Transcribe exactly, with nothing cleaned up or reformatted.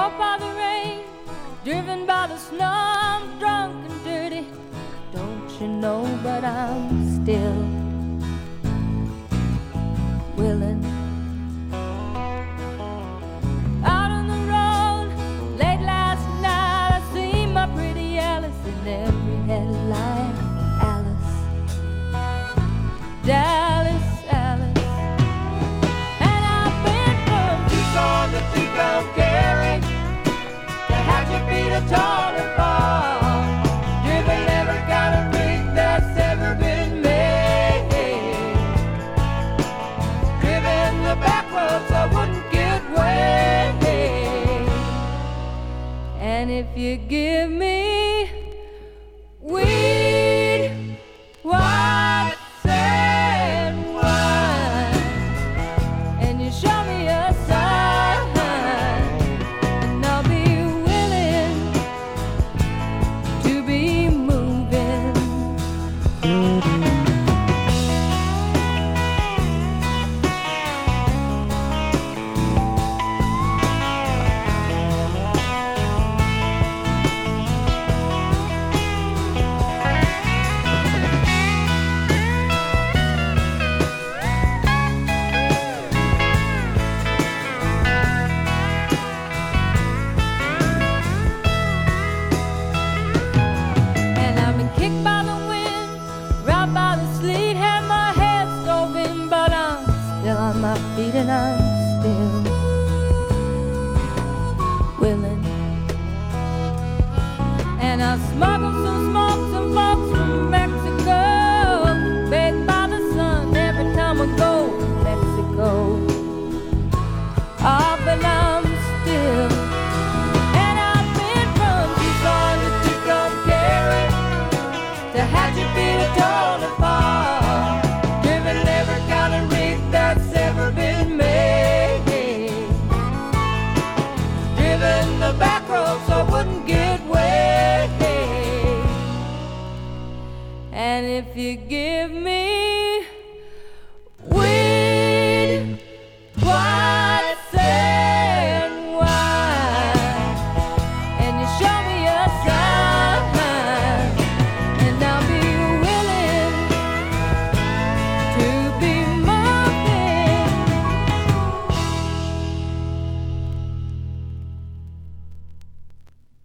soaked by the rain, driven by the snow, I'm drunk and dirty. Don't you know, but I'm still willing. Out on the road, late last night, I see my pretty Alice in every headline. Alice, Dallas, Alice. And I've been from Tucson to Tucumcari, to Hatchet to tall and far, driven every kind of rig that's ever been made, driven the back roads I wouldn't get way. And if you give me weed, white sand wine, and you show me a sign, and I'll be willing to be moving. And I've been kicked by the wind, robbed by the sleet, had my head stove in, but I'm still on my feet and I'm still willing. And I smuggled some smokes and folks from Mexico, baked by the sun every time I go to Mexico. Ah, but I'm still. And I've been from Tucson to Tucumcari, to Hatchet to tall and far, driven every kind of rig that's ever been made, driven the back roads so I wouldn't get way. And if you give me